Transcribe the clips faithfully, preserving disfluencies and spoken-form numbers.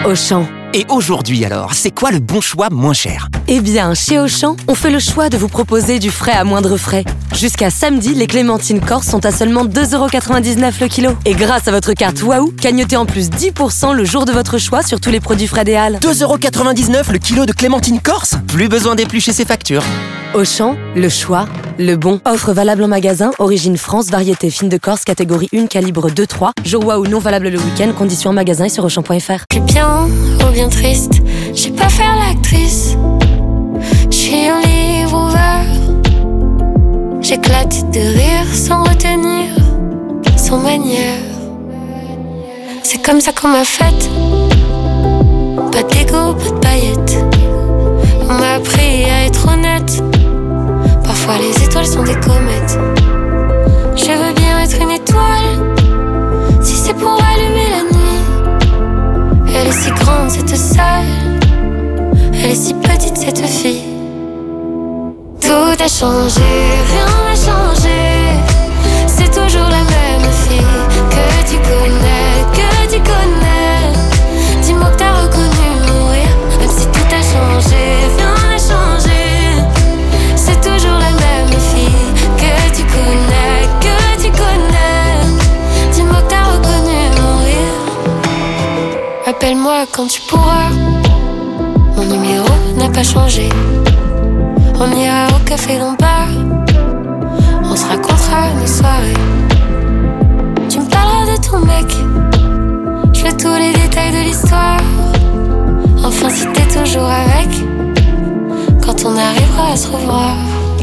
Auchan. Et aujourd'hui alors, c'est quoi le bon choix moins cher? Eh bien, chez Auchan, on fait le choix de vous proposer du frais à moindre frais. Jusqu'à samedi, les clémentines corse sont à seulement deux euros quatre-vingt-dix-neuf le kilo. Et grâce à votre carte Waouh, cagnotez en plus dix pour cent le jour de votre choix sur tous les produits frais des Halles. deux euros quatre-vingt-dix-neuf le kilo de clémentine corse? Plus besoin d'éplucher ses factures. Auchan, le choix, le bon. Offre valable en magasin, origine France, variété fine de Corse, catégorie un, calibre deux trois. Jour Waouh non valable le week-end, conditions en magasin et sur auchan point f r. Je suis bien ou bien triste, je sais pas faire l'actrice. Je suis un livre ouvert, j'éclate de rire sans retenir, sans manière. C'est comme ça qu'on m'a faite, pas d'égo, pas de paillettes. On m'a appris à être honnête, parfois les étoiles sont des comètes. Je veux bien être une étoile, si c'est pour allumer la nuit. Elle est si grande cette salle, elle est si petite cette fille. Tout a changé, rien n'a changé, c'est toujours la même fille que tu connais, que tu connais. Dis-moi que t'as reconnu mourir, même si tout a changé, rien n'a changé, c'est toujours la même fille que tu connais, que tu connais. Dis-moi que t'as reconnu mourir. Appelle-moi quand tu pourras, mon numéro n'a pas changé. On ira au café Lombard, on se racontera nos soirées. Tu me parleras de ton mec, je veux tous les détails de l'histoire. Enfin si t'es toujours avec, quand on arrivera à se revoir.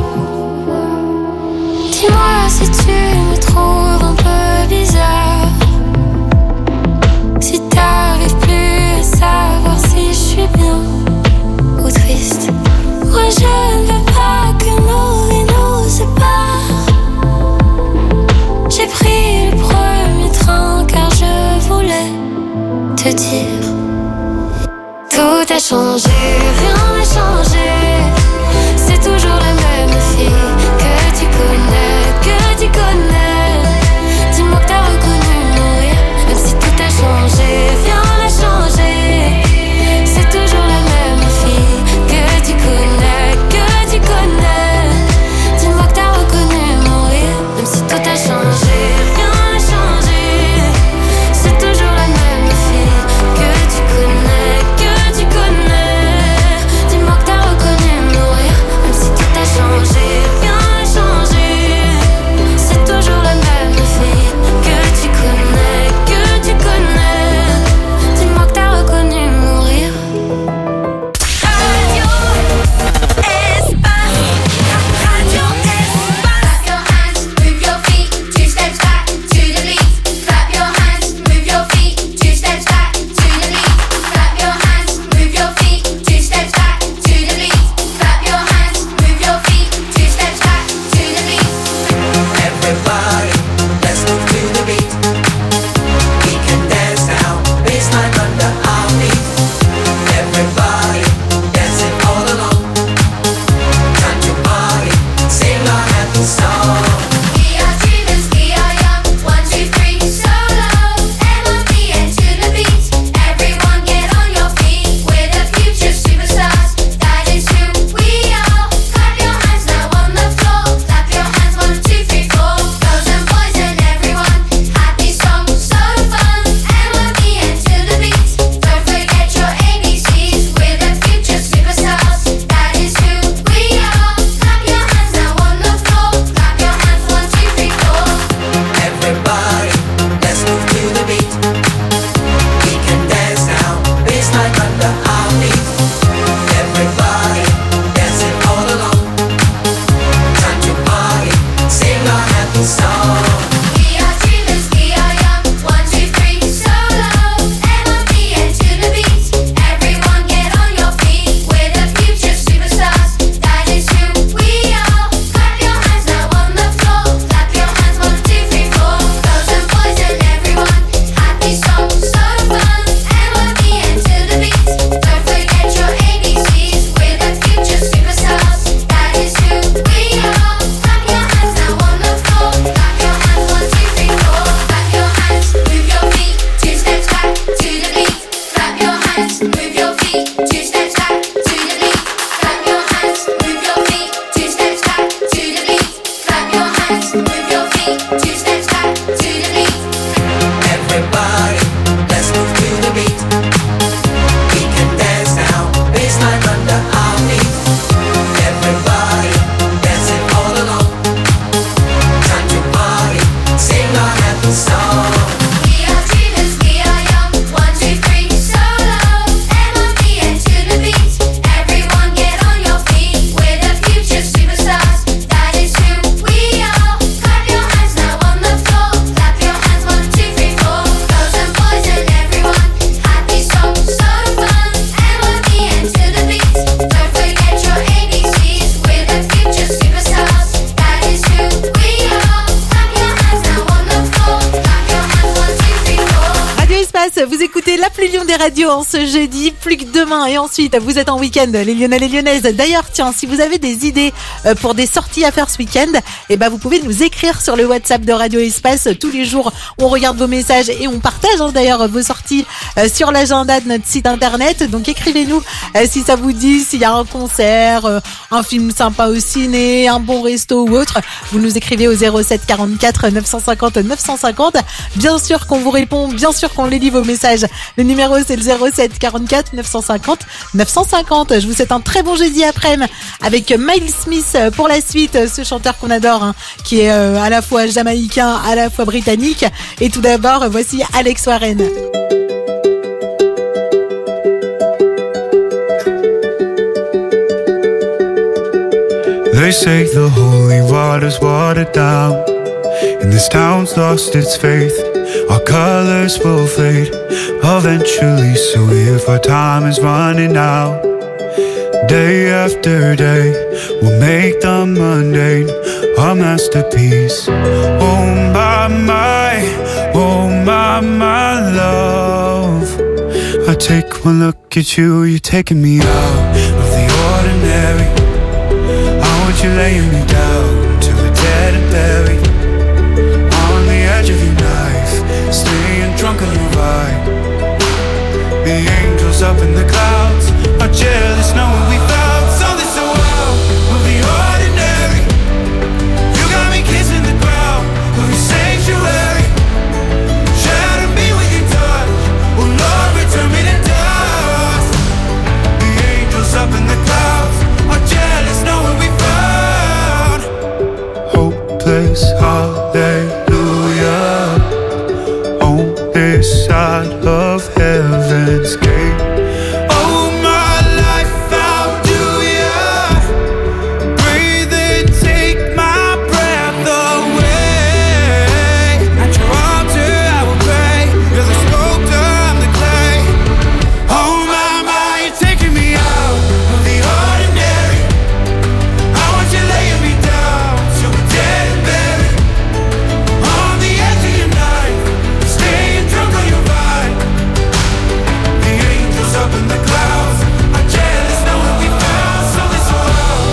Dis-moi si tu me trouves un peu bizarre, si t'arrives plus à savoir si je suis bien ou triste. Moi je ne veux pas que nos vies nous séparent. J'ai pris le premier train car je voulais te dire. Tout a changé, rien n'a changé, c'est toujours la même fille que tu connais, que tu connais. Dis-moi que t'as reconnu mourir, même si tout a changé, rien n'a changé, c'est toujours la même fille que tu connais, que tu connais. Dis-moi que t'as reconnu mourir, même si tout a changé, rien n'a changé, c'est toujours la même fille que tu connais, que tu connais. radio en ce jeudi, plus que demain. Et ensuite, vous êtes en week-end, les Lyonnais, les Lyonnaises. D'ailleurs, tiens, si vous avez des idées pour des sorties à faire ce week-end, eh ben, vous pouvez nous écrire sur le WhatsApp de Radio Espace. Tous les jours, on regarde vos messages et on partage hein, d'ailleurs vos sorties euh, sur l'agenda de notre site internet. Donc, écrivez-nous euh, si ça vous dit, s'il y a un concert, euh, un film sympa au ciné, un bon resto ou autre. Vous nous écrivez au zéro sept quarante-quatre neuf cent cinquante neuf cent cinquante. Bien sûr qu'on vous répond, bien sûr qu'on les lit vos messages. Le numéro c'est le zéro sept quarante-quatre neuf cent cinquante neuf cent cinquante. Je vous souhaite un très bon jeudi après-midi avec Miles Smith pour la suite, ce chanteur qu'on adore hein, qui est euh, à la fois jamaïcain, à la fois britannique. Et tout d'abord, voici Alex Warren. They say the holy water's watered down, and this town's lost its faith. Our colors will fade eventually, so if our time is running out, day after day, we'll make the mundane our masterpiece. Oh my, my, oh my, my love, I take one look at you, you're taking me out of the ordinary. I want you laying me down till we're dead and buried, on the edge of your knife, staying drunk on your vibe. The angels up in the clouds are jealous knowing we found something so wild of the ordinary. You got me kissing the ground of your sanctuary, shatter me with your touch, oh Lord, return me to dust. The angels up in the clouds are jealous knowing we found hopeless hallelujah on this side of heaven's gate. Oh my life, how do ya breathe and take my breath away? At your altar I will pray, you're the sculptor, I'm the clay. Oh my, my, you're taking me out of the ordinary. I want you laying me down till we're dead and buried, on the edge of your knife, staying drunk on your vibe. The angels up in the clouds are jealous knowing we found something so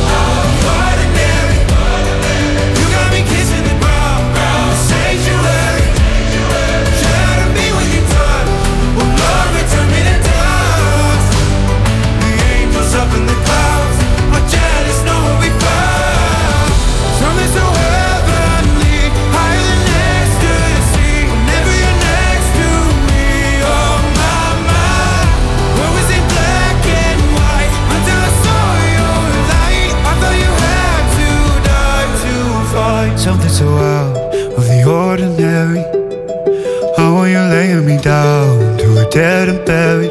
ordinary. You got me kissing the ground, sanctuary, shatter me with your touch, oh Lord, return me to dust. The angels up in the clouds are jealous knowing we found something so heavenly, higher than ecstasy. Whenever you're next to me, oh my, my, what was it black and white until I saw your light? I thought you had to die to find something so out of the ordinary. I want you laying me down till we're dead and buried,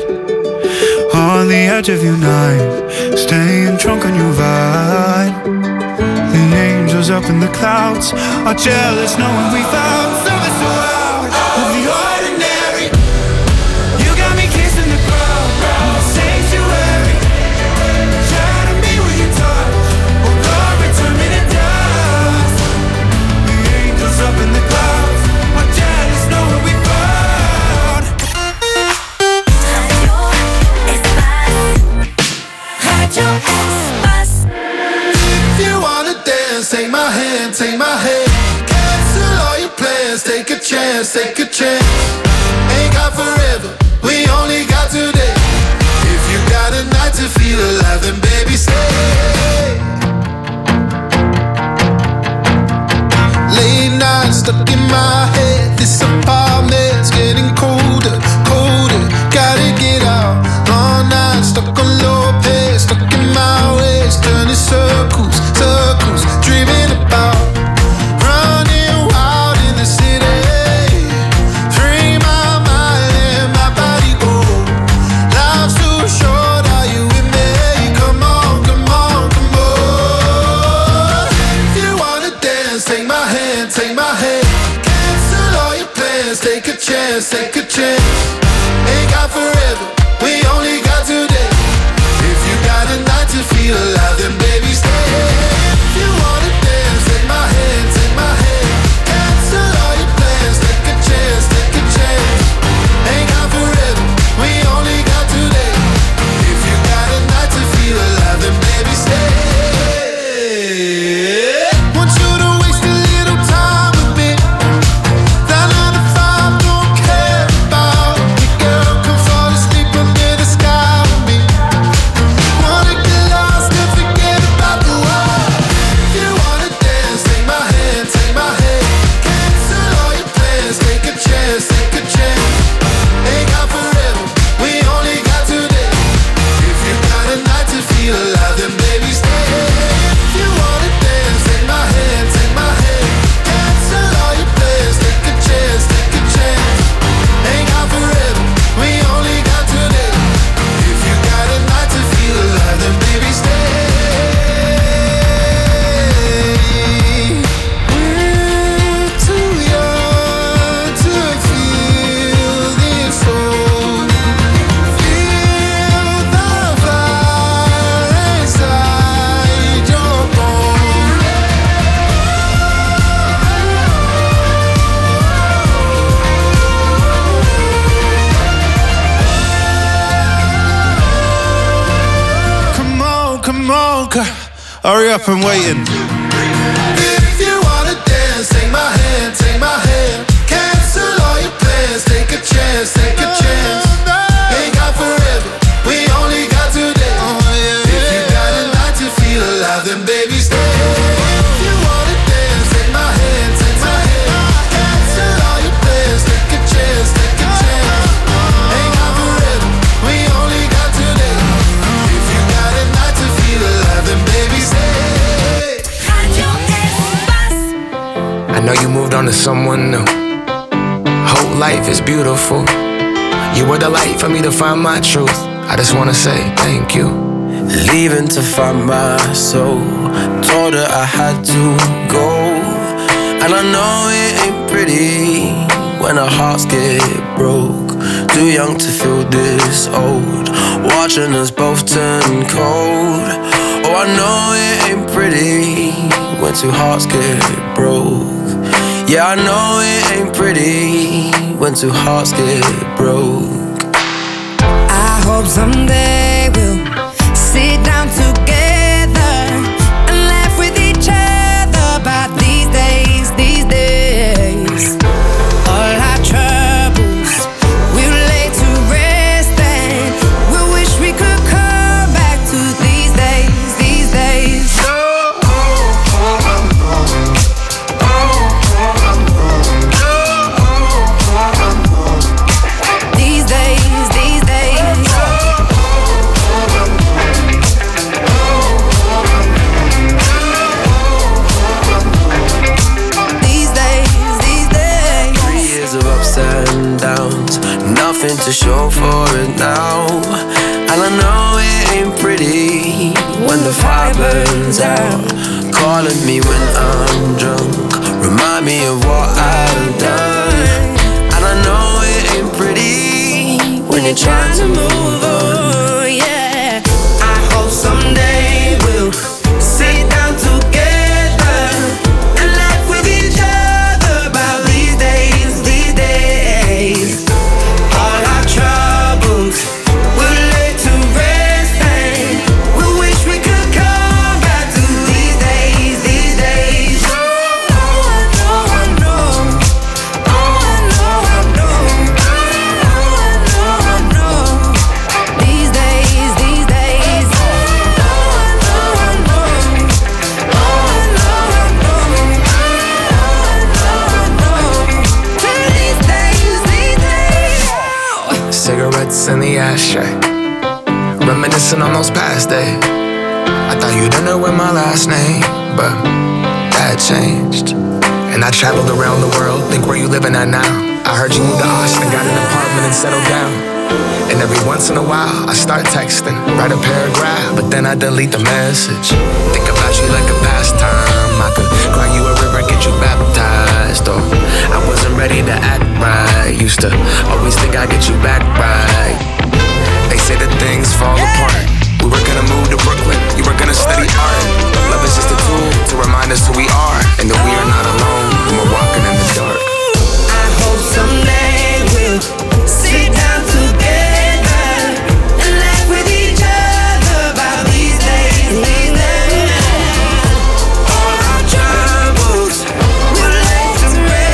on the edge of your night, staying drunk on your vibe. The angels up in the clouds are jealous knowing we found something so out of the ordinary. You got me kissing the ground, sanctuary, shatter me with your touch, oh Lord, return me to dust. The angels up in the clouds are jealous knowing we found Radio Espace. If you wanna dance, take my hand, take my hand. Cancel all your plans, take a chance, take a chance. Ain't got forever, we only got today. If you got a night to feel alive, then baby stay. Late nights stuck in my head, this apartment's getting colder, colder. Gotta get out, long nights stuck on low pace, stuck in my ways, turning circles, circles, dreaming about running wild in the city. Free my mind and my body go. Life's too short, are you with me? Come on, come on, come on. If you wanna dance, take my hand, take my hand. Cancel all your plans, take a chance, take a chance. Ain't got forever, we only got today. If you got a night to feel alive, then baby stay. If you wanna dance, take my hand, take my hand. Cancel all your plans, take a chance, take a chance. Ain't got forever, we only on, girl, hurry up, I'm waiting. If you wanna dance, take my hand, take my hand. Cancel all your plans, take a chance, take a chance. Ain't got forever, we only got today. If you got a night to feel alive, then baby stay. If you wanna dance, take my hand, take my hand. Cancel all your plans, take a chance, take a chance. Ain't got forever, we only got today. If you got a night to feel alive, then baby stay. I know you moved on to someone new. Whole life is beautiful. You were the light for me to find my truth. I just wanna say thank you. Leaving to find my soul. Told her I had to go. And I know it ain't pretty when our hearts get broke. Too young to feel this old. Watching us both turn cold. Oh, I know it ain't pretty when two hearts get broke. Yeah, I know it ain't pretty when two hearts get broke. I hope someday we'll sit down together and laugh with each other about these days, these days. All our troubles we'll lay to rest and we wish we could come back to these days, these days. These days, these days. These days, these days. Three years of ups and downs, nothing to show for it now. And I know it ain't pretty when the fire burns out. Calling me when I'm drunk, remind me of what I've done. And I know it ain't pretty when you're trying to move on. Yeah, I hope someday we'll sit down together and laugh with each other about these days, these days. All our troubles we'll lay to rest and we wish we could come back to these days, these days. Oh, I know, I know. Oh, I know, I know. Oh, I know, I know. These days, these days. Oh, I know, I know. Oh, I know, I know. Oh, I know, I know. These days, these days. Cigarettes in the ashtray, reminiscing on those past days. I thought you didn't know my last name, but that changed. And I traveled around the world, think where you living at now. I heard you moved to Austin, got an apartment and settled down. And every once in a while, I start texting, write a paragraph, but then I delete the message. Think about you like a pastime. I could cry you a river, get you baptized. Or I wasn't ready to act right. Used to always think I'd get you back right. They say that things fall apart. We were gonna move to Brooklyn, you were gonna study art. Love is just a tool to remind us who we are, and that we are not alone when we're walking in the dark. I hope someday we'll sit down together and laugh with each other about these days, these days. All our troubles we'll lay to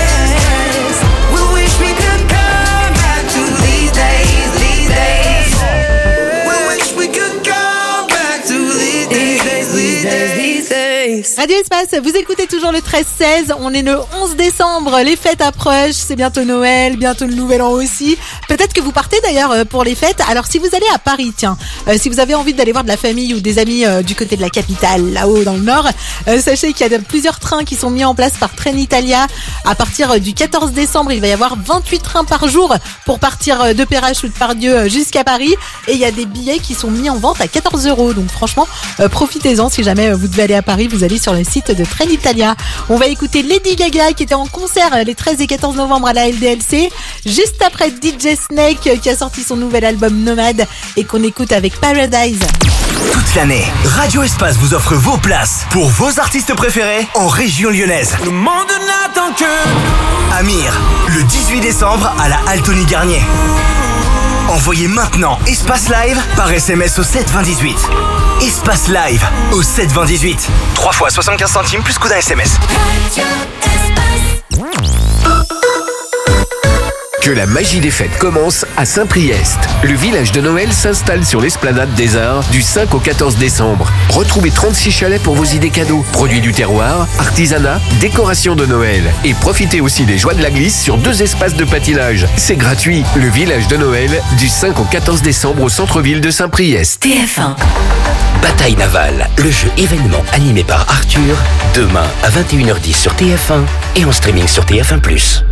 rest. We wish we could come back to these days, these days. We wish we could come back to these days, these days, these days. Radio Espace, vous écoutez toujours le treize seize, on est le onze décembre, les fêtes approchent, c'est bientôt Noël, bientôt le Nouvel An aussi. Peut-être que vous partez d'ailleurs pour les fêtes. Alors si vous allez à Paris, tiens, euh, si vous avez envie d'aller voir de la famille ou des amis euh, du côté de la capitale, là-haut dans le nord, euh, sachez qu'il y a plusieurs trains qui sont mis en place par Trenitalia. À partir du quatorze décembre, il va y avoir vingt-huit trains par jour pour partir de Perrache ou de Pardieu jusqu'à Paris. Et il y a des billets qui sont mis en vente à quatorze euros. Donc franchement, euh, profitez-en. Si jamais vous devez aller à Paris, vous allez sur le site de Trenitalia. On va écouter Lady Gaga qui était en concert les treize et quatorze novembre à la L D L C. Juste après D J Snake qui a sorti son nouvel album Nomade et qu'on écoute avec Paradise. Toute l'année, Radio Espace vous offre vos places pour vos artistes préférés en région lyonnaise. Le monde n'attend que Amir, le dix-huit décembre à la Altony Garnier. Envoyez maintenant Espace Live par S M S au sept vingt dix-huit. Espace Live au sept vingt dix-huit. trois fois soixante-quinze centimes plus coût d'un S M S. Que la magie des fêtes commence à Saint-Priest. Le village de Noël s'installe sur l'esplanade des Arts du cinq au quatorze décembre. Retrouvez trente-six chalets pour vos idées cadeaux, produits du terroir, artisanat, décoration de Noël. Et profitez aussi des joies de la glisse sur deux espaces de patinage. C'est gratuit. Le village de Noël du cinq au quatorze décembre au centre-ville de Saint-Priest. T F un. Bataille navale, le jeu événement animé par Arthur, demain à vingt et une heures dix sur T F un et en streaming sur T F un plus.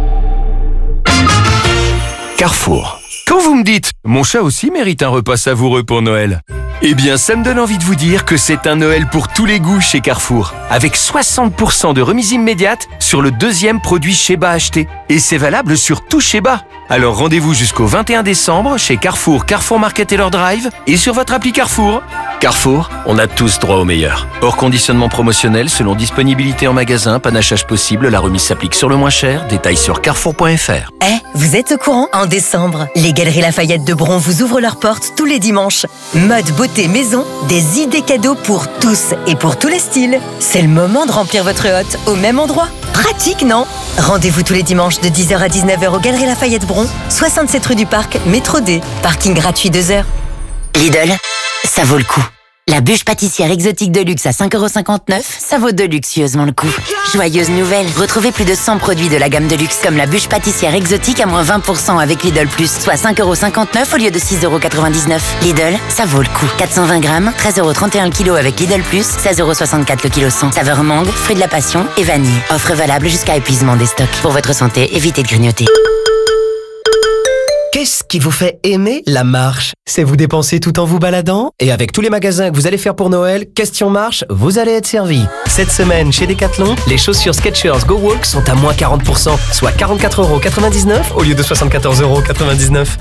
Carrefour. Quand vous me dites « Mon chat aussi mérite un repas savoureux pour Noël », eh bien ça me donne envie de vous dire que c'est un Noël pour tous les goûts chez Carrefour, avec soixante pour cent de remise immédiate sur le deuxième produit Sheba acheté. Et c'est valable sur tout Sheba. Alors rendez-vous jusqu'au vingt et un décembre chez Carrefour, Carrefour Market et leur Drive et sur votre appli Carrefour. Carrefour, on a tous droit au meilleur. Hors conditionnement promotionnel, selon disponibilité en magasin, panachage possible, la remise s'applique sur le moins cher. Détails sur carrefour point f r. Eh, vous êtes au courant? En décembre, les Galeries Lafayette de Bron vous ouvrent leurs portes tous les dimanches. Mode, beauté, maison, des idées cadeaux pour tous et pour tous les styles. C'est le moment de remplir votre hotte au même endroit. Pratique, non? Rendez-vous tous les dimanches de dix heures à dix-neuf heures aux Galeries Lafayette Bron, soixante-sept rue du Parc, métro D. Parking gratuit deux heures. Lidl, ça vaut le coup. La bûche pâtissière exotique de luxe à cinq euros cinquante-neuf, ça vaut délicieusement le coup. Joyeuse nouvelle, retrouvez plus de cent produits de la gamme de luxe comme la bûche pâtissière exotique à moins vingt pour cent avec Lidl Plus, soit cinq euros cinquante-neuf au lieu de six euros quatre-vingt-dix-neuf. Lidl, ça vaut le coup. quatre cent vingt grammes, treize euros trente et un le kilo avec Lidl Plus, seize euros soixante-quatre le kilo cent. Saveur mangue, fruit de la passion et vanille. Offre valable jusqu'à épuisement des stocks. Pour votre santé, évitez de grignoter. Qu'est-ce qui vous fait aimer la marche? C'est vous dépenser tout en vous baladant? Et avec tous les magasins que vous allez faire pour Noël, question marche, vous allez être servi. Cette semaine, chez Decathlon, les chaussures Skechers Go Walk sont à moins quarante pour cent, soit quarante-quatre euros quatre-vingt-dix-neuf au lieu de soixante-quatorze euros quatre-vingt-dix-neuf.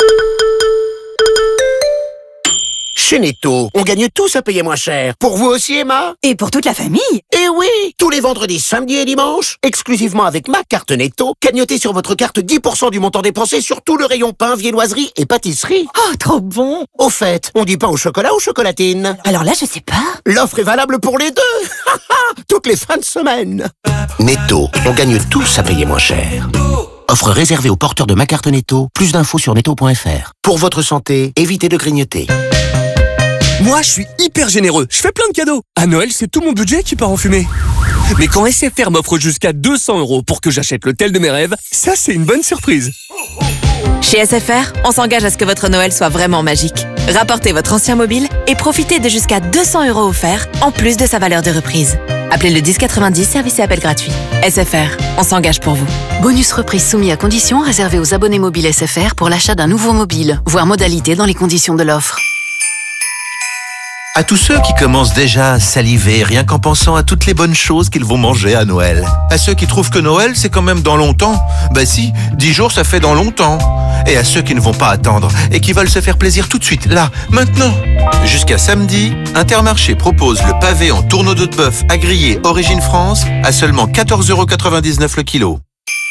Chez Netto, on gagne tous à payer moins cher. Pour vous aussi, Emma? Et pour toute la famille? Eh oui! Tous les vendredis, samedis et dimanches, exclusivement avec ma carte Netto, cagnotez sur votre carte dix pour cent du montant dépensé sur tout le rayon pain, viennoiserie et pâtisserie. Oh, trop bon! Au fait, on dit pain au chocolat ou chocolatine? Alors là, je sais pas. L'offre est valable pour les deux! Toutes les fins de semaine! Netto, on gagne tous à payer moins cher. Offre réservée aux porteurs de ma carte Netto. Plus d'infos sur netto point f r. Pour votre santé, évitez de grignoter. Moi, je suis hyper généreux. Je fais plein de cadeaux. À Noël, c'est tout mon budget qui part en fumée. Mais quand S F R m'offre jusqu'à deux cents euros pour que j'achète l'hôtel de mes rêves, ça, c'est une bonne surprise. Chez S F R, on s'engage à ce que votre Noël soit vraiment magique. Rapportez votre ancien mobile et profitez de jusqu'à deux cents euros offerts, en plus de sa valeur de reprise. Appelez le dix quatre-vingt-dix, service et appel gratuit. S F R, on s'engage pour vous. Bonus reprise soumis à conditions réservé aux abonnés mobiles S F R pour l'achat d'un nouveau mobile. Voir modalité dans les conditions de l'offre. À tous ceux qui commencent déjà à saliver rien qu'en pensant à toutes les bonnes choses qu'ils vont manger à Noël. À ceux qui trouvent que Noël c'est quand même dans longtemps. Bah si, dix jours ça fait dans longtemps. Et à ceux qui ne vont pas attendre et qui veulent se faire plaisir tout de suite, là, maintenant. Jusqu'à samedi, Intermarché propose le pavé en tourneau de bœuf à griller Origine France à seulement quatorze euros quatre-vingt-dix-neuf le kilo.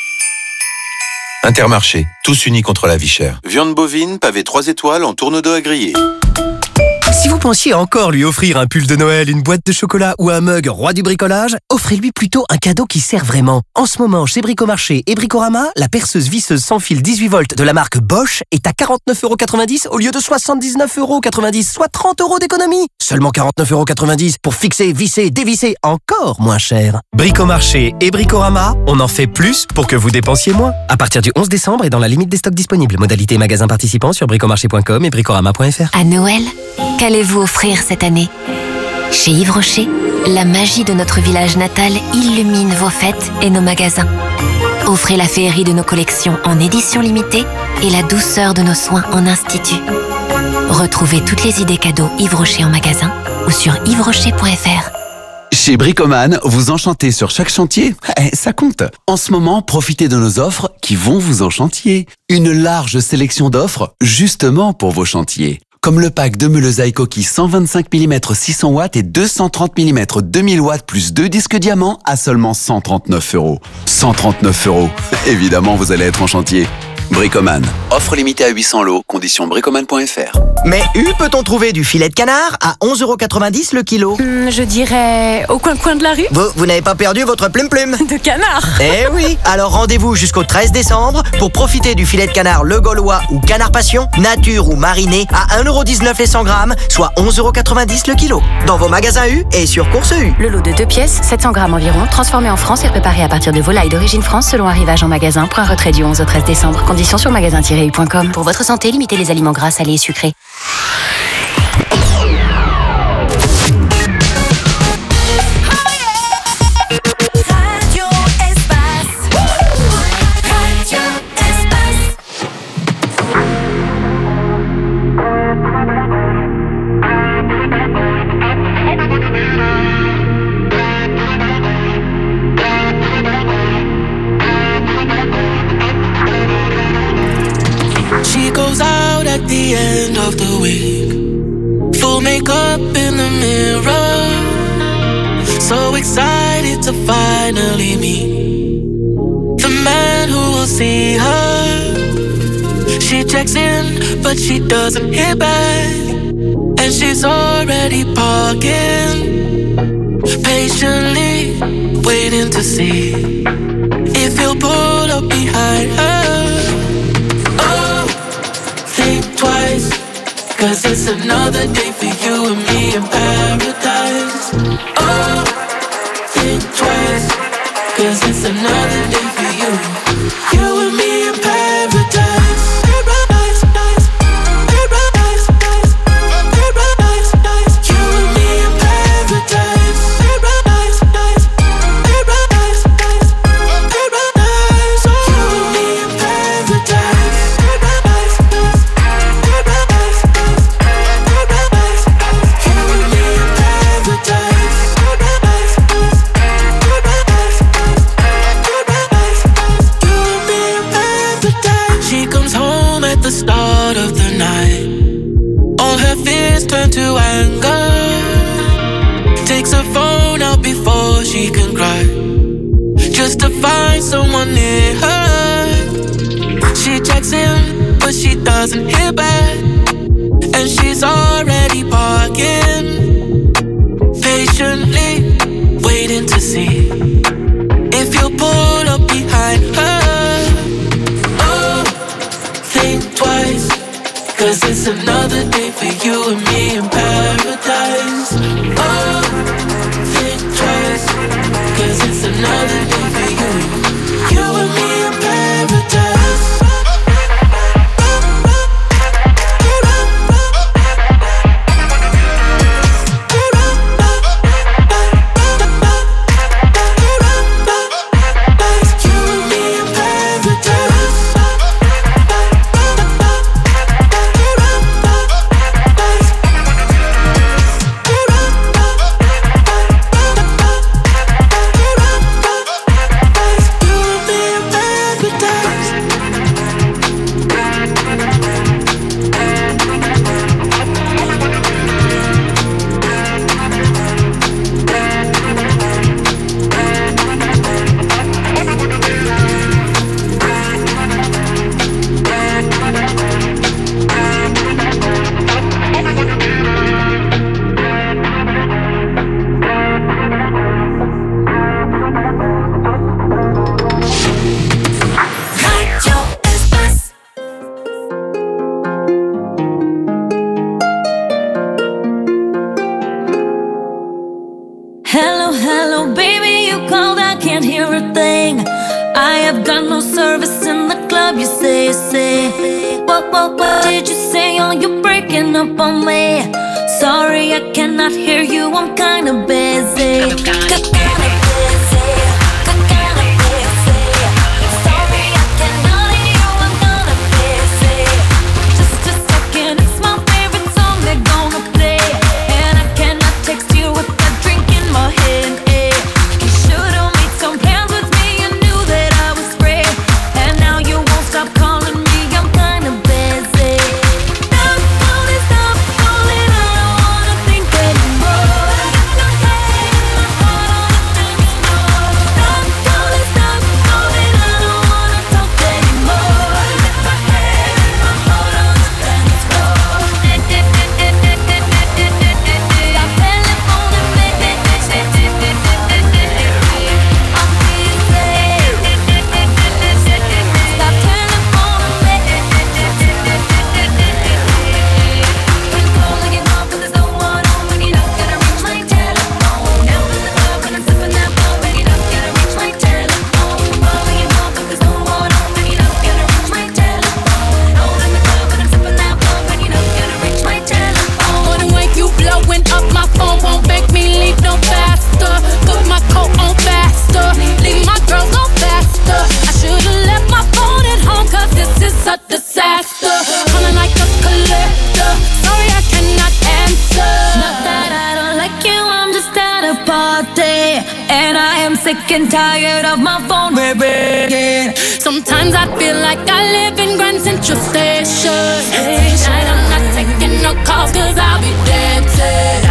Intermarché, tous unis contre la vie chère. Viande bovine, pavé trois étoiles en tourneau d'eau à griller. Si vous pensiez encore lui offrir un pull de Noël, une boîte de chocolat ou un mug roi du bricolage, offrez-lui plutôt un cadeau qui sert vraiment. En ce moment, chez Bricomarché et Bricorama, la perceuse visseuse sans fil dix-huit volts de la marque Bosch est à quarante-neuf euros quatre-vingt-dix au lieu de soixante-dix-neuf euros quatre-vingt-dix, soit trente euros d'économie. Seulement quarante-neuf euros quatre-vingt-dix pour fixer, visser, dévisser, encore moins cher. Bricomarché et Bricorama, on en fait plus pour que vous dépensiez moins. À partir du onze décembre et dans la limite des stocks disponibles. Modalité magasin participant sur bricomarché point com et bricorama point f r. À Noël, qu'allez-vous offrir cette année? Chez Yves Rocher, la magie de notre village natal illumine vos fêtes et nos magasins. Offrez la féerie de nos collections en édition limitée et la douceur de nos soins en institut. Retrouvez toutes les idées cadeaux Yves Rocher en magasin ou sur yves rocher point f r. Chez Bricoman, vous enchantez sur chaque chantier? Eh, ça compte. En ce moment, profitez de nos offres qui vont vous enchantier. Une large sélection d'offres justement pour vos chantiers. Comme le pack de meules à coquille cent vingt-cinq millimètres six cents watts et deux cent trente millimètres deux mille watts plus deux disques diamants à seulement cent trente-neuf euros. cent trente-neuf euros. Évidemment, vous allez être en chantier. Bricoman. Offre limitée à huit cents lots. Conditions bricoman point f r. Mais où peut-on trouver du filet de canard à onze euros quatre-vingt-dix le kilo? Hmm, je dirais au coin-coin de la rue. Vous, vous n'avez pas perdu votre plume-plume De canard. Eh oui. Alors rendez-vous jusqu'au treize décembre pour profiter du filet de canard Le Gaulois ou Canard Passion, nature ou mariné à un euro dix-neuf les cent grammes, soit onze euros quatre-vingt-dix le kilo. Dans vos magasins U et sur Course U. Le lot de deux pièces, sept cents grammes environ, transformé en France et préparé à partir de volailles d'origine France selon arrivage en magasin. Point retrait du onze au treize décembre. Conditions sur magasin tiret u point com. Pour votre santé, limitez les aliments gras, salés et sucrés. She goes out at the end of the week, full makeup in the mirror, so excited to finally meet the man who will see her. She checks in, but she doesn't hear back, and she's already parking, patiently waiting to see if he'll pull up behind her. Twice, cause it's another day for you and me in paradise. Oh, think twice, cause it's another day for you, you and me in paradise. Paradise, paradise, paradise, paradise, paradise, you and me in paradise. Paradise, paradise, paradise, paradise, you and me in paradise. Start of the night, all her fears turn to anger. Takes her phone out before she can cry, just to find someone near her. She checks in, but she doesn't hear back, and she's already parking, patiently waiting to see if you'll pull up behind her. Twice, cause it's another day for you and me in paradise. Oh, think twice, cause it's another day for you, you and me in paradise. sick and tired of my phone ringing. Sometimes I feel like I live in Grand Central Station. Tonight I'm not taking no calls cause I'll be dancing.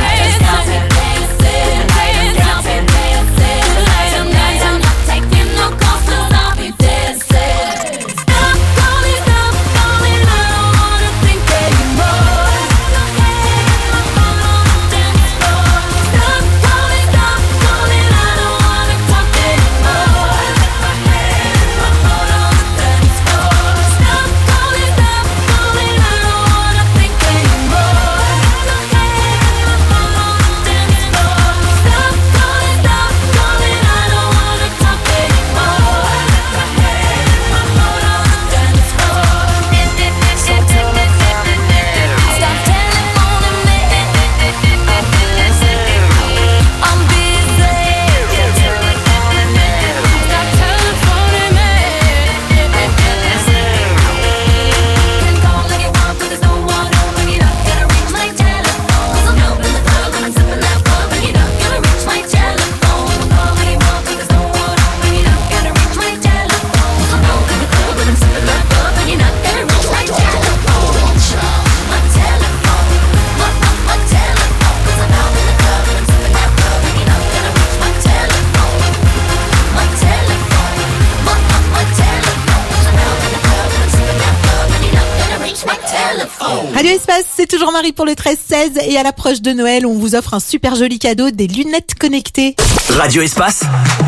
Radio Espace, c'est toujours Marie pour le treize seize et à l'approche de Noël, on vous offre un super joli cadeau, des lunettes connectées. Radio Espace,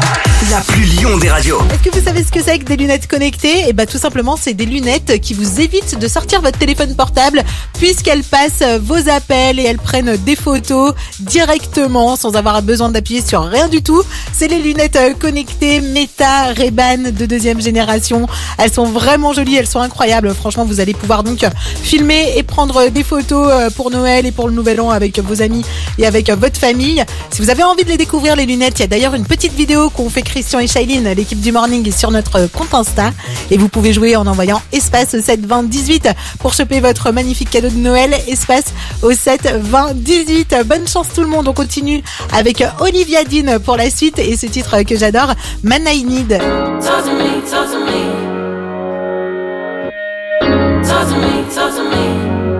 la plus Lyon des radios. Est-ce que vous savez ce que c'est que des lunettes connectées? Et bah tout simplement, c'est des lunettes qui vous évitent de sortir votre téléphone portable puisqu'elles passent vos appels et elles prennent des photos directement sans avoir besoin d'appuyer sur rien du tout. C'est les lunettes connectées Meta Ray-Ban de deuxième génération. Elles sont vraiment jolies, elles sont incroyables. Franchement, vous allez pouvoir donc filmer et prendre des photos pour Noël et pour le Nouvel An avec vos amis et avec votre famille. Si vous avez envie de les découvrir, les lunettes, il y a d'ailleurs une petite vidéo qu'ont fait Christian et Shailene, l'équipe du Morning, sur notre compte Insta. Et vous pouvez jouer en envoyant espace au sept vingt dix-huit pour choper votre magnifique cadeau de Noël. Espace au sept vingt dix-huit. Bonne chance tout le monde. On continue avec Olivia Dean pour la suite et ce titre que j'adore, Man I Need. Talk to me, talk to me. Talk to me, talk to me.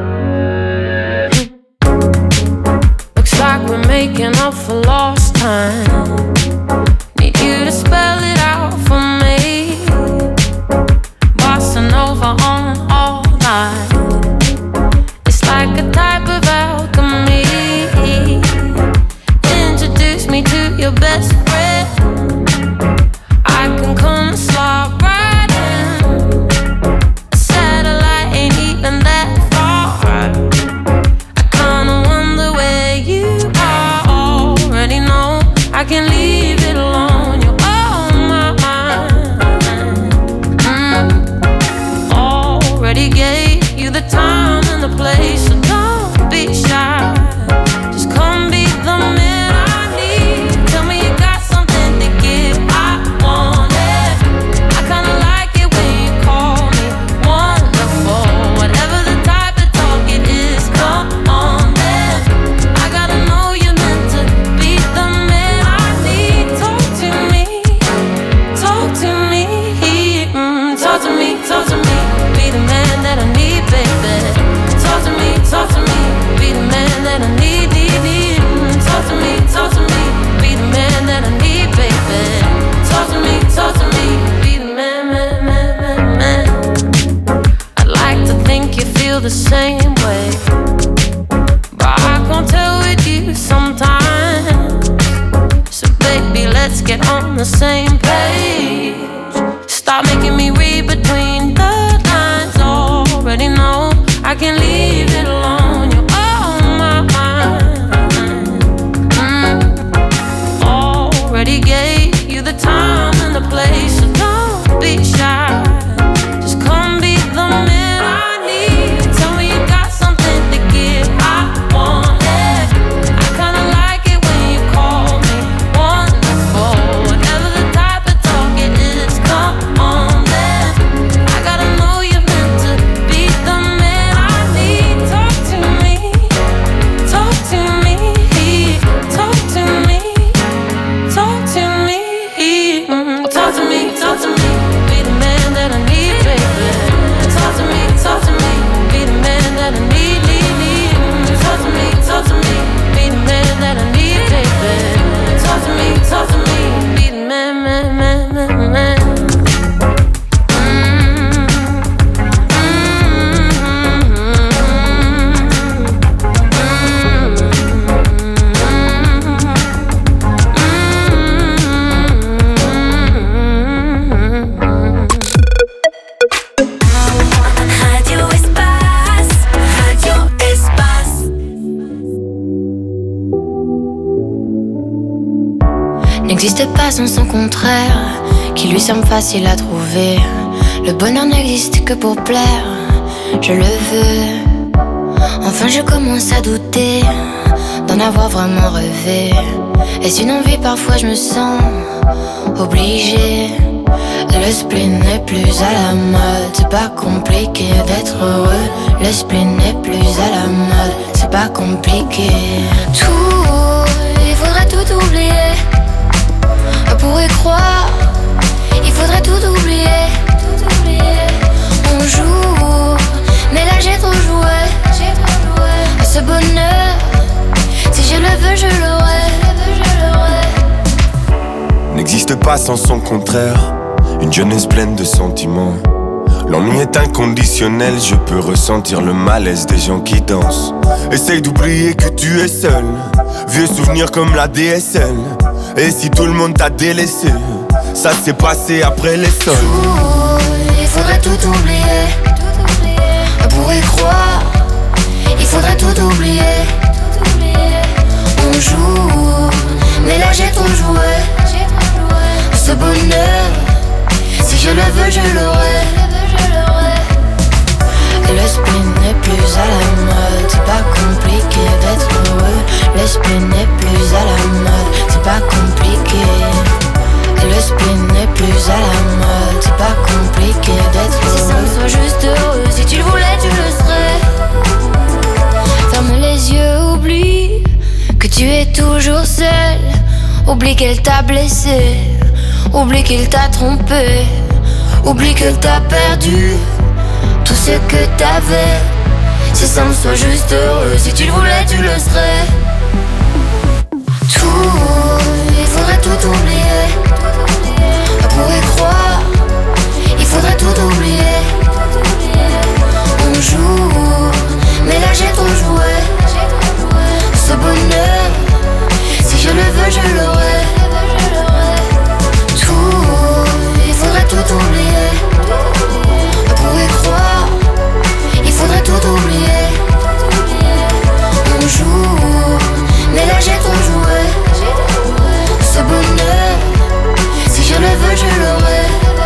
Looks like we're making up for lost time. Need you to spell it out for me. Bossa Nova on all night. It's like a type of alchemy. Introduce me to your best friend. I can come and slide right in. Satellite ain't even that far. I kinda wonder where you are. n'existe pas sans son contraire, qui lui semble facile à trouver. Le bonheur n'existe que pour plaire, je le veux. Enfin je commence à douter d'en avoir vraiment rêvé. Est-ce une envie? Parfois je me sens obligée. Le spleen n'est plus à la mode, c'est pas compliqué d'être heureux. Le spleen n'est plus à la mode, c'est pas compliqué. Tout, il faudrait tout oublier. On pourrait croire, il faudrait tout oublier. On joue, mais là j'ai trop joué. À ce bonheur, si je le veux, je l'aurai. N'existe pas sans son contraire, une jeunesse pleine de sentiments. L'ennui est inconditionnel, je peux ressentir le malaise des gens qui dansent. Essaye d'oublier que tu es seul, vieux souvenirs comme la D S L. Et si tout le monde t'a délaissé, ça s'est passé après les sols. Il faudrait tout oublier, on pourrait croire, il faudrait tout oublier. On joue, mais là j'ai trop joué. Ce bonheur, si je le veux, je l'aurai. Le spleen n'est plus à la mode, c'est pas compliqué d'être heureux. Le spleen n'est plus à la mode, c'est pas compliqué. Le spleen n'est plus à la mode, c'est pas compliqué d'être heureux. Si simple, sois juste heureux, si tu le voulais, tu le serais. Ferme les yeux, oublie que tu es toujours seul. Oublie qu'elle t'a blessé, oublie qu'il t'a trompé, oublie que t'as perdu tout ce que t'avais. C'est simple, sois juste heureux, si tu le voulais, tu le serais. Tout, il faudrait tout oublier. On pourrait croire, il faudrait tout oublier. On joue, mais là j'ai trop joué. Ce bonheur, si je le veux, je l'aurai. Tout, il faudrait tout oublier. On pourrait croire, il faudrait tout oublier. On joue, mais là j'ai trop joué. Ce bonheur, si je le veux, je l'aurai.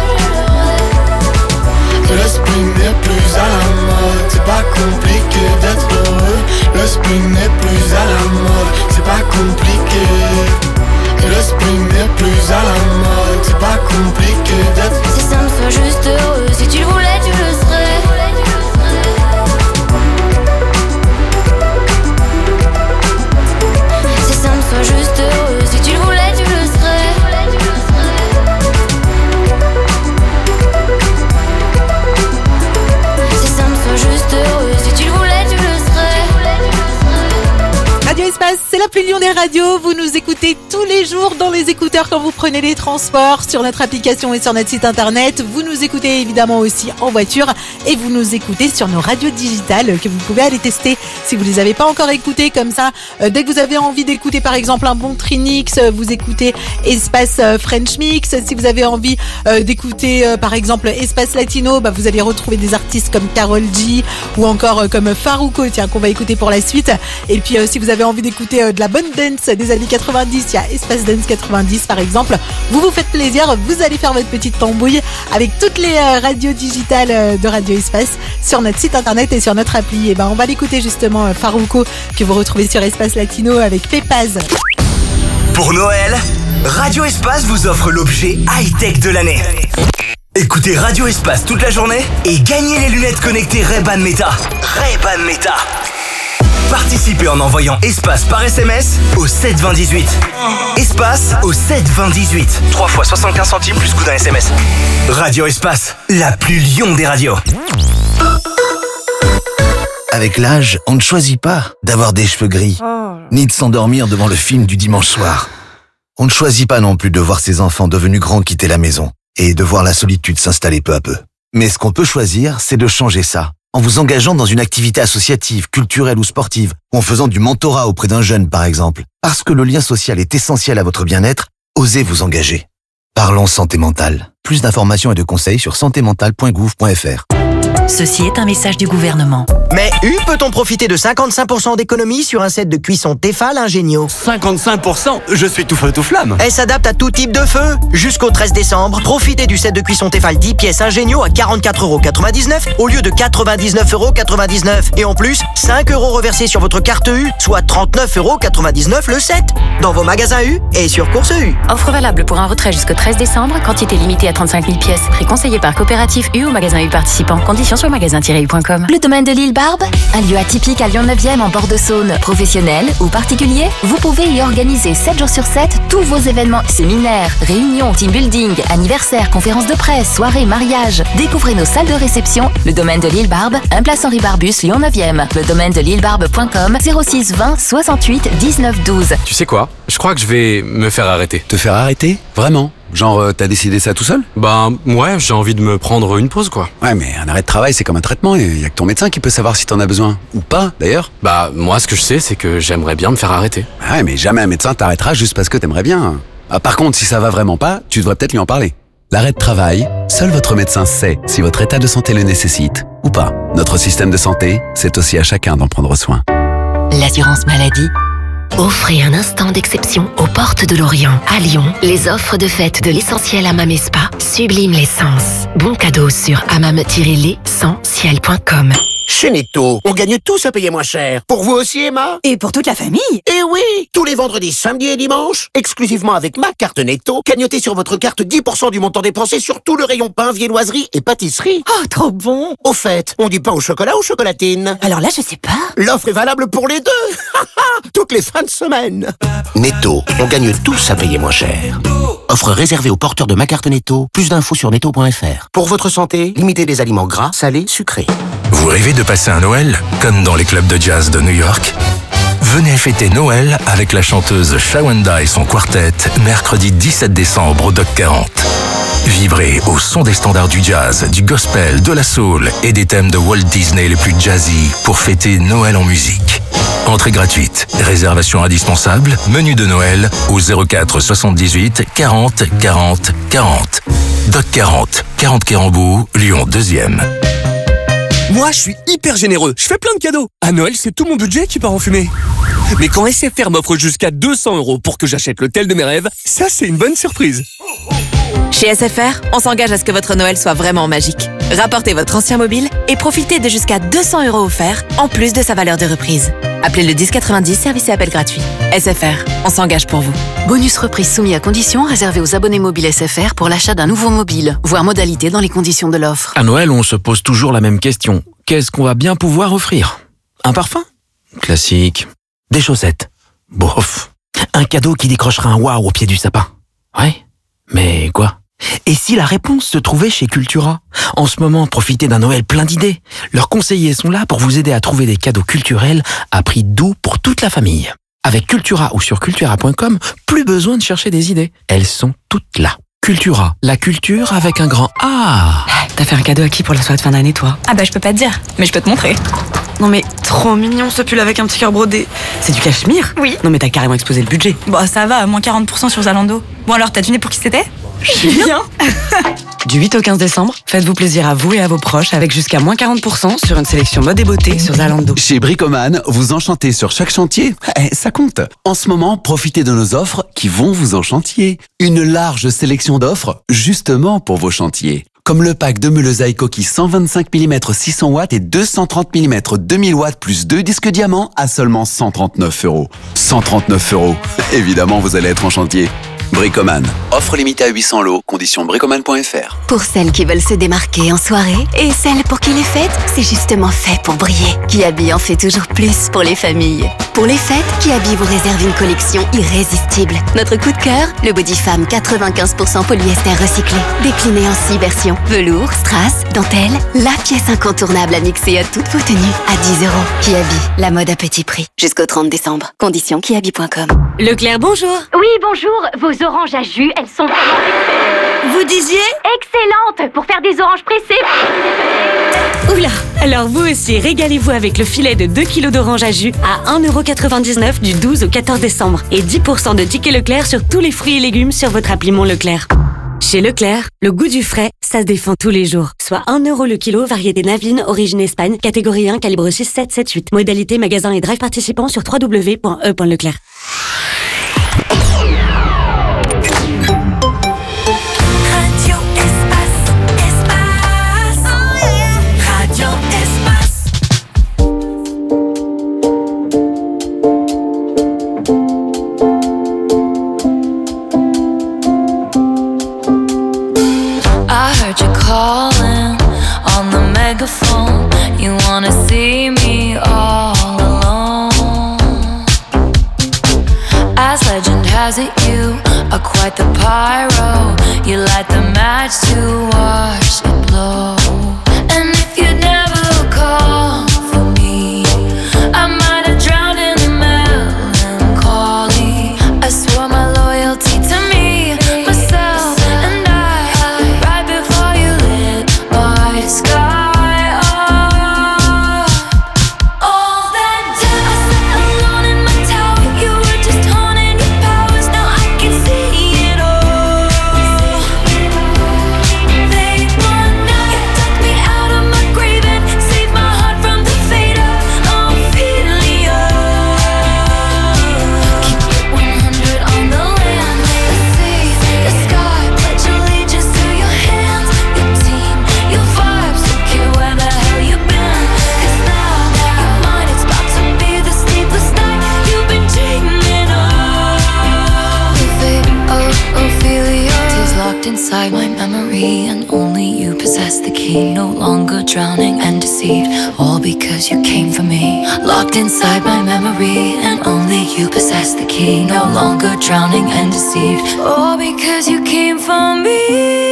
Le spleen n'est plus à la mode, c'est pas compliqué d'être heureux. Le spleen n'est plus à la mode, c'est pas compliqué. Le spleen n'est plus à la mode, c'est pas compliqué d'être. C'est simple, sois juste heureux, si tu le voulais, tu le serais. C'est simple, sois juste heureux, si tu le voulais, tu le serais. Juste heureux, si tu le voulais, tu le serais. Radio Espace, c'est la plus Lyon des radios. Vous nous écoutez tous les jours dans les écouteurs quand vous prenez les transports, sur notre application et sur notre site internet. Vous nous écoutez évidemment aussi en voiture et vous nous écoutez sur nos radios digitales que vous pouvez aller tester si vous les avez pas encore écoutées. Comme ça, euh, dès que vous avez envie d'écouter par exemple un bon Trinix, euh, vous écoutez Espace euh, French Mix. Si vous avez envie euh, d'écouter euh, par exemple Espace Latino, bah, vous allez retrouver des artistes comme Karol G ou encore euh, comme Farruko, tiens, qu'on va écouter pour la suite. Et puis euh, si vous avez envie d'écouter euh, de la bonne dance des années quatre-vingt-dix, il y a Espace Dance quatre-vingt-dix par exemple. Vous vous faites plaisir, vous allez faire votre petite tambouille avec toutes les euh, radios digitales euh, de Radio Espace sur notre site internet et sur notre appli. Et ben on va l'écouter justement euh, Farruko que vous retrouvez sur Espace Latino avec Pépaz. Pour Noël, Radio Espace vous offre l'objet high-tech de l'année. Écoutez Radio Espace toute la journée et gagnez les lunettes connectées Ray-Ban Meta. Ray-Ban Meta. Participez en envoyant Espace par S M S au sept vingt dix-huit. Espace au sept vingt dix-huit. trois fois soixante-quinze centimes plus coût d'un S M S. Radio Espace, la plus Lyon des radios. Avec l'âge, on ne choisit pas d'avoir des cheveux gris, ni de s'endormir devant le film du dimanche soir. On ne choisit pas non plus de voir ses enfants devenus grands quitter la maison et de voir la solitude s'installer peu à peu. Mais ce qu'on peut choisir, c'est de changer ça, en vous engageant dans une activité associative, culturelle ou sportive, ou en faisant du mentorat auprès d'un jeune par exemple. Parce que le lien social est essentiel à votre bien-être, osez vous engager. Parlons santé mentale. Plus d'informations et de conseils sur santé mentale point gouv point f r. Ceci est un message du gouvernement. Mais U peut-on profiter de cinquante-cinq pour cent d'économie sur un set de cuisson Tefal Ingenio? cinquante-cinq pour cent? Je suis tout feu tout flamme. Elle s'adapte à tout type de feu. Jusqu'au treize décembre, profitez du set de cuisson Tefal dix pièces Ingenio à quarante-quatre euros quatre-vingt-dix-neuf au lieu de quatre-vingt-dix-neuf euros quatre-vingt-dix-neuf. Et en plus, cinq euros reversés sur votre carte U, soit trente-neuf euros quatre-vingt-dix-neuf le set. Dans vos magasins U et sur Course U. Offre valable pour un retrait jusqu'au treize décembre. Quantité limitée à trente-cinq mille pièces. Prix conseillé par coopérative U ou magasin U participant. Conditions sur magasin tiret u point com. Le domaine de l'île Barbe, un lieu atypique à Lyon neuvième en bord de Saône. Professionnel ou particulier, vous pouvez y organiser sept jours sur sept tous vos événements, séminaires, réunions, team building, anniversaires, conférences de presse, soirées, mariages. Découvrez nos salles de réception. Le domaine de l'île Barbe, un place Henri Barbus, Lyon neuvième. Le domaine de l'île barbe point com, zéro six vingt soixante-huit dix-neuf douze. Tu sais quoi? Je crois que je vais me faire arrêter. Te faire arrêter? Vraiment? Genre, euh, t'as décidé ça tout seul? Bah, ouais, j'ai envie de me prendre une pause, quoi. Ouais, mais un arrêt de travail, c'est comme un traitement. Il y a que ton médecin qui peut savoir si t'en as besoin. Ou pas, d'ailleurs. Bah, moi, ce que je sais, c'est que j'aimerais bien me faire arrêter. Ouais, mais jamais un médecin t'arrêtera juste parce que t'aimerais bien. Ah, par contre, si ça va vraiment pas, tu devrais peut-être lui en parler. L'arrêt de travail, seul votre médecin sait si votre état de santé le nécessite ou pas. Notre système de santé, c'est aussi à chacun d'en prendre soin. L'assurance maladie. Offrez un instant d'exception aux portes de l'Orient. À Lyon, les offres de fête de l'essentiel Hammam et Spa subliment l'essence. Bon cadeau sur hammam tiret l'essentiel point com. Chez Netto, on gagne tous à payer moins cher. Pour vous aussi, Emma? Et pour toute la famille? Eh oui! Tous les vendredis, samedis et dimanches, exclusivement avec ma carte Netto, cagnotez sur votre carte dix pour cent du montant dépensé sur tout le rayon pain, viennoiserie et pâtisserie. Oh, trop bon! Au fait, on dit pain au chocolat ou chocolatine? Alors là, je sais pas. L'offre est valable pour les deux! Toutes les fins de semaine. Netto, on gagne tous à payer moins cher. Offre réservée aux porteurs de ma carte Netto. Plus d'infos sur netto point fr. Pour votre santé, limitez les aliments gras, salés, sucrés. Vous rêvez de passer un Noël comme dans les clubs de jazz de New York? Venez fêter Noël avec la chanteuse Shawanda et son quartet mercredi dix-sept décembre au Dock quarante. Vibrez au son des standards du jazz, du gospel, de la soul et des thèmes de Walt Disney les plus jazzy pour fêter Noël en musique. Entrée gratuite, réservation indispensable, menu de Noël au zéro quatre soixante-dix-huit quarante quarante quarante. Dock quarante, quarante quai Rambaud, Lyon deuxième. Moi, je suis hyper généreux. Je fais plein de cadeaux. À Noël, c'est tout mon budget qui part en fumée. Mais quand S F R m'offre jusqu'à deux cents euros pour que j'achète l'hôtel de mes rêves, ça, c'est une bonne surprise. Chez S F R, on s'engage à ce que votre Noël soit vraiment magique. Rapportez votre ancien mobile et profitez de jusqu'à deux cents euros offerts, en plus de sa valeur de reprise. Appelez le dix quatre-vingt-dix, service et appel gratuit. S F R, on s'engage pour vous. Bonus reprise soumis à conditions, réservé aux abonnés mobiles S F R pour l'achat d'un nouveau mobile. Voir modalité dans les conditions de l'offre. À Noël, on se pose toujours la même question. Qu'est-ce qu'on va bien pouvoir offrir? Un parfum? Classique. Des chaussettes? Bof. Un cadeau qui décrochera un waouh au pied du sapin? Ouais. Mais quoi? Et si la réponse se trouvait chez Cultura? En ce moment, profitez d'un Noël plein d'idées. Leurs conseillers sont là pour vous aider à trouver des cadeaux culturels à prix doux pour toute la famille. Avec Cultura ou sur cultura point com, plus besoin de chercher des idées. Elles sont toutes là. Cultura, la culture avec un grand A. T'as fait un cadeau à qui pour la soirée de fin d'année, toi? Ah bah je peux pas te dire, mais je peux te montrer. Non mais trop mignon ce pull avec un petit cœur brodé. C'est du cachemire? Oui. Non mais t'as carrément explosé le budget. Bon ça va, moins quarante pour cent sur Zalando. Bon alors, t'as deviné pour qui c'était? Bien. Du huit au quinze décembre, faites-vous plaisir à vous et à vos proches avec jusqu'à moins quarante pour cent sur une sélection mode et beauté sur Zalando. Chez Bricoman, vous enchantez sur chaque chantier. Eh, ça compte. En ce moment, profitez de nos offres qui vont vous enchantier. Une large sélection d'offres justement pour vos chantiers. Comme le pack de meules Aikoki cent vingt-cinq millimètres six cents watts et deux cent trente millimètres deux mille watts plus deux disques diamants à seulement cent trente-neuf euros. cent trente-neuf euros. Évidemment, vous allez être en chantier. Bricoman. Offre limitée à huit cents lots. Conditions bricoman point fr. Pour celles qui veulent se démarquer en soirée et celles pour qui les fêtes, c'est justement fait pour briller. Kiabi en fait toujours plus pour les familles. Pour les fêtes, Kiabi vous réserve une collection irrésistible. Notre coup de cœur, le body femme quatre-vingt-quinze pour cent polyester recyclé. Décliné en six versions. Velours, strass, dentelle, la pièce incontournable à mixer à toutes vos tenues. À dix euros. Kiabi, la mode à petit prix. Jusqu'au trente décembre. Conditions kiabi point com. Leclerc, bonjour. Oui, bonjour. Vos oranges à jus, elles sont vraiment... Vous disiez? Excellentes pour faire des oranges pressées. Oula. Alors vous aussi, régalez-vous avec le filet de deux kilos d'oranges à jus à un euro quatre-vingt-dix-neuf du douze au quatorze décembre. Et dix pour cent de tickets Leclerc sur tous les fruits et légumes sur votre appli Mon Leclerc. Chez Leclerc, le goût du frais, ça se défend tous les jours. Soit un euro le kilo, variété Naveline, origine Espagne, catégorie un, calibre six sept sept huit. Modalité magasin et drive participant sur w w w point e point leclerc. Radio Espace, Espace, oh yeah. Radio Espace. I heard you calling on the megaphone. You wanna see me all alone. As legend has it, you are quite the pyro. You light the match to watch it blow. And if you'd never call for me, I might have drowned in the melancholy. I swore my loyalty to me, myself, and I, right before you lit my sky up. All that time I sat alone in my tower, you were just honing your powers. Now I can see it all. They want now, you dug me out of my grave and saved my heart from the fate of Ophelia. Keep it one hundred on the land, the sea, the sky. Pledge allegiance to your hands, your team, your vibes. Don't care where the hell you've been, 'cause now you're mine. It's about to be the sleepless night you've been dreaming of. The fate of Ophelia is locked inside my memory, and only you possess the key. No longer drowning and deceived, all because you came for me. Locked inside my memory, and only you possess the key. No longer drowning and deceived, all because you came for me.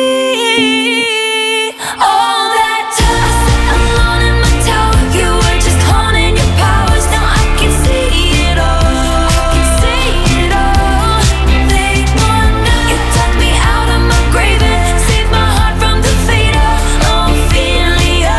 All that time I sat alone in my tower, you were just honing your powers. Now I can see it all. I can see it all. They want now, you dug me out of my grave and saved my heart from the fate of Ophelia.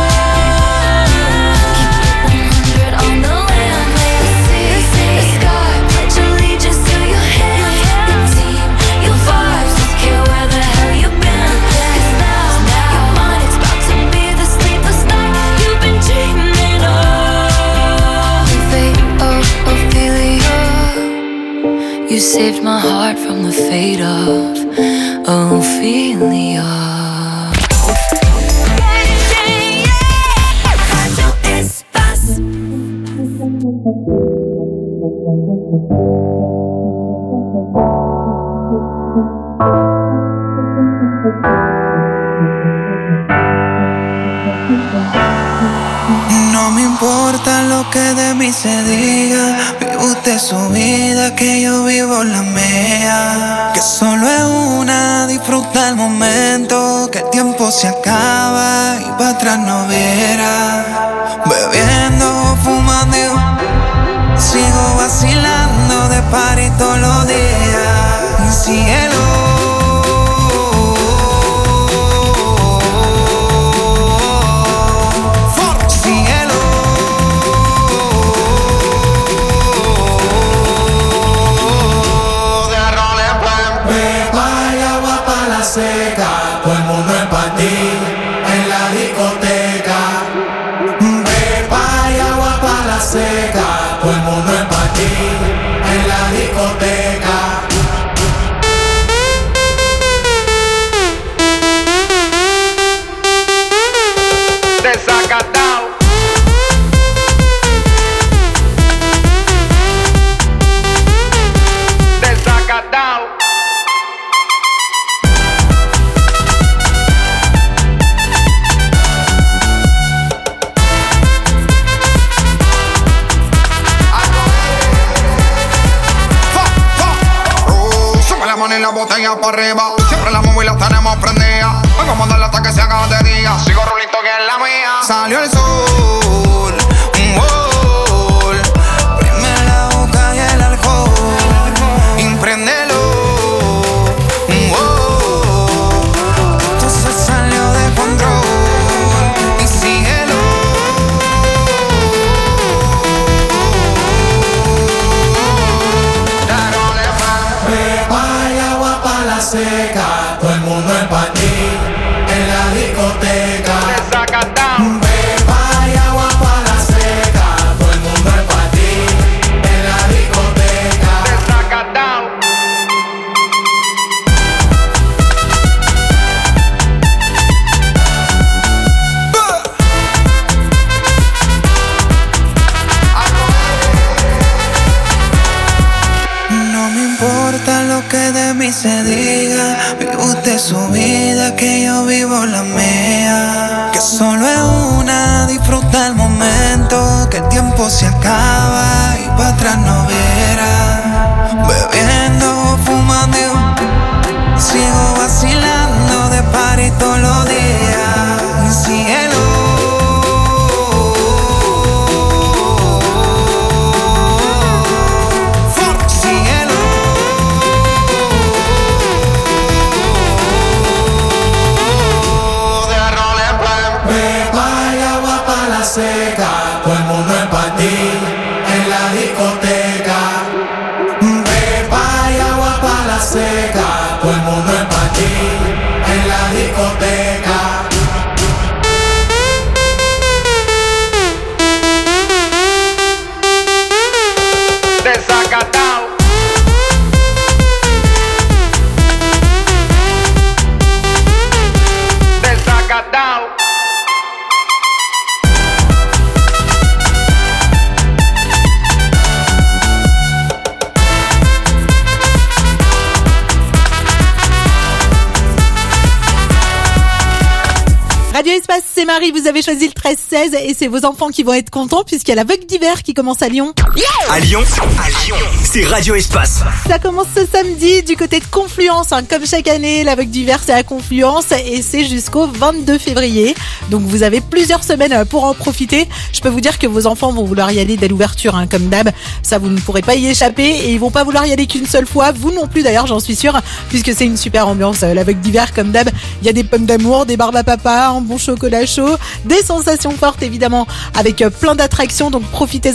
Keep it one hundred on the land, the sea, the sky. Pledge allegiance to your hands, your team, your vibes. Don't care where the hell you've been, 'cause now you're mine. It's about to be the sleepless night you've been dreaming of. The fate of Ophelia. You saved my heart from the fate of Ophelia. Radio Espace. No me importa lo que de mí se diga. Vive usted su vida, que yo vivo la mía. Que solo es una, disfruta el momento. Que el tiempo se acaba y para atrás no viera. Bebiendo, fumando, sigo vacilando de party todos los días. Cielo. Seca, todo el mundo en panty, en la discoteca. Pepa y agua pa' la seca, todo el mundo en panty, en la discoteca. Desacatao. Desacatao. Y la botella para arriba, siempre la móvil la tenemos prendida. Vengo a mandarla hasta que se haga de día. Sigo rulito que es la mía. Salió el sol, un gol. Prime la boca y el alcohol. Impréndelo, un gol. Esto se salió de control. Y síguelo. Pepa y agua pa' la seca. mí se diga, vive usted su vida, que yo vivo la mía. Que solo es una, disfruta el momento, que el tiempo se acaba y para atrás no viera. Bebiendo, fumando, sigo vacilando de party todos los días. Cielo, cielo. De rol en plan. Beba y agua pa' la seca, todo el mundo en panty, en la discoteca. Beba y agua pa' la seca, todo el mundo en panty, en la discoteca. Desacatao. Desacatao. Radio Espace, c'est Marie, vous avez choisi le treize seize et c'est vos enfants qui vont être contents puisqu'il y a la Vogue d'hiver qui commence à Lyon. Yeah à Lyon, à Lyon, c'est Radio Espace. Ça commence ce samedi du côté de Confluence, hein. Comme chaque année, la Vogue d'hiver c'est à Confluence et c'est jusqu'au vingt-deux février. Donc vous avez plusieurs semaines pour en profiter. Je peux vous dire que vos enfants vont vouloir y aller dès l'ouverture, hein, comme d'hab. Ça, vous ne pourrez pas y échapper et ils vont pas vouloir y aller qu'une seule fois. Vous non plus d'ailleurs, j'en suis sûre, puisque c'est une super ambiance. La Vogue d'hiver, comme d'hab, il y a des pommes d'amour, des barbes à papa, un bon chocolat chaud, des sensations fortes évidemment avec plein d'attractions. Donc profitez